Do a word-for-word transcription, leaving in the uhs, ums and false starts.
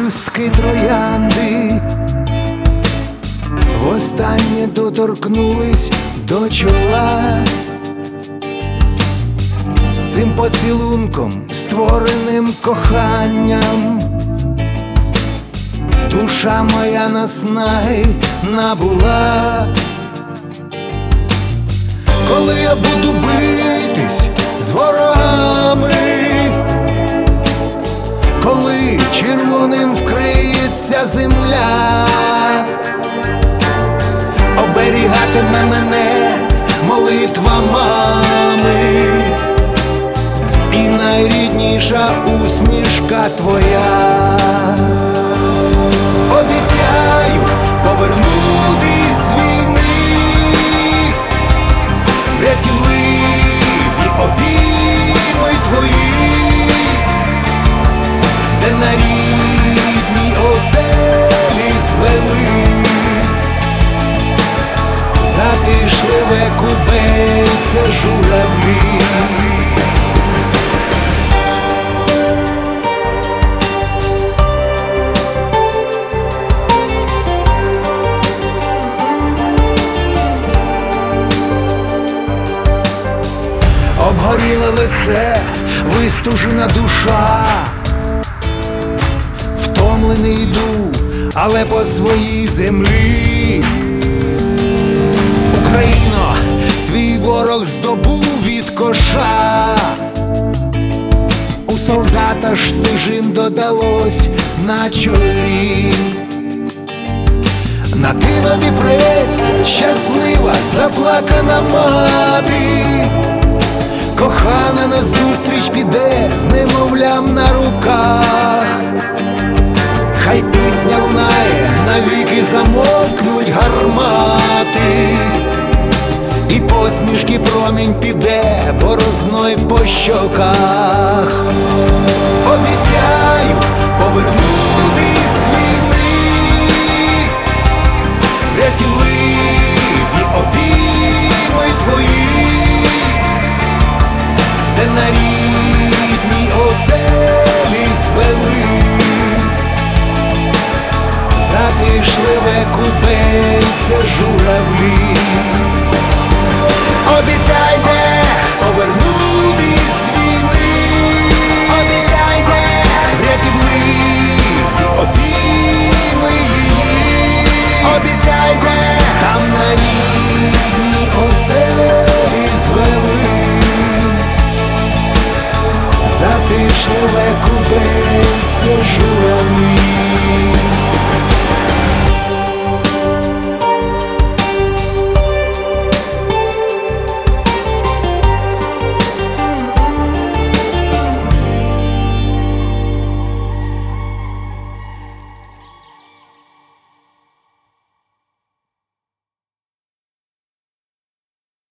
пелюстки троянди востаннє доторкнулись до чола. З цим поцілунком, створеним коханням, душа моя наснаги набула. Коли я буду битись з ворогами, коли червоним вкриється земля, оберігатиме мене молитва мами і найрідніша усмішка твоя. Обіцяю повернутись з війни, врятівливі обійми твої, де на рідній оселі звели затишливе купеться журавлі. Обгоріле лице, вистужена душа, втомлений йду, але по своїй землі. Україно, твій ворог здобув від коша, у солдата ж стежин додалось на чолі. На тинові преться щаслива заплакана мати, кохана назустріч піде з немовлям на руках. Хай пісня лунає, навіки замовкнуть гармати, і посмішки промінь піде борозною по щоках. Обіцяю повернутись з війни, врятівливі обійми твої,